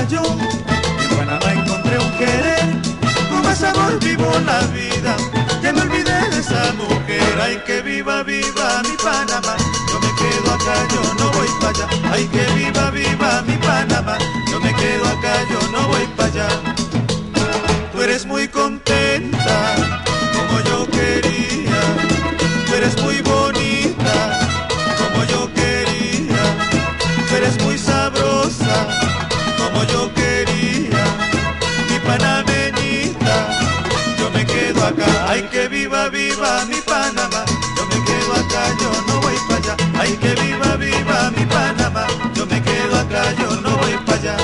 yo, en Panamá encontré un querer, con más amor vivo la vida, ya me olvidé de esa mujer. Ay, que viva, viva mi Panamá, yo me quedo acá, yo no voy para allá. Ay, que viva, viva mi Panamá, yo me quedo acá, yo no voy para allá. Tú eres muy contenta, como yo quería, tú eres muy bonita, como yo quería, tú eres muy sabrosa, como yo quería, mi panameñita, yo me quedo acá. Ay, que viva, viva mi Panamá, yo me quedo acá, yo no voy para allá. Ay, que viva, viva mi Panamá, yo me quedo acá, yo no voy para allá.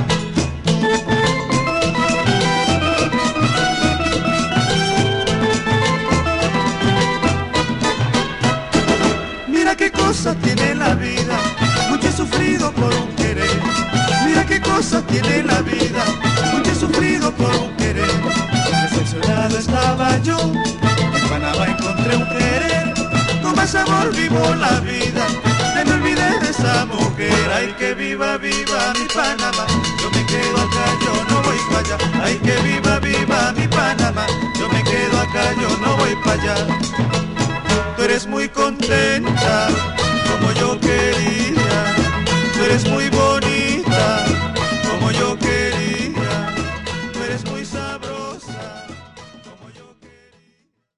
Mira qué cosa tiene la vida, mucho he sufrido por un querer. Mira qué cosa tiene la vida, mucho he sufrido por un querer. Decepcionado estaba yo, en Panamá encontré un querer, con más amor vivo la vida, ya me olvidé de esa mujer. Ay, que viva, viva mi Panamá, yo me quedo acá, yo no voy para allá. Ay, que viva, viva mi Panamá, yo me quedo acá, yo no voy para allá. Tú eres muy contenta, como yo quería, tú eres muy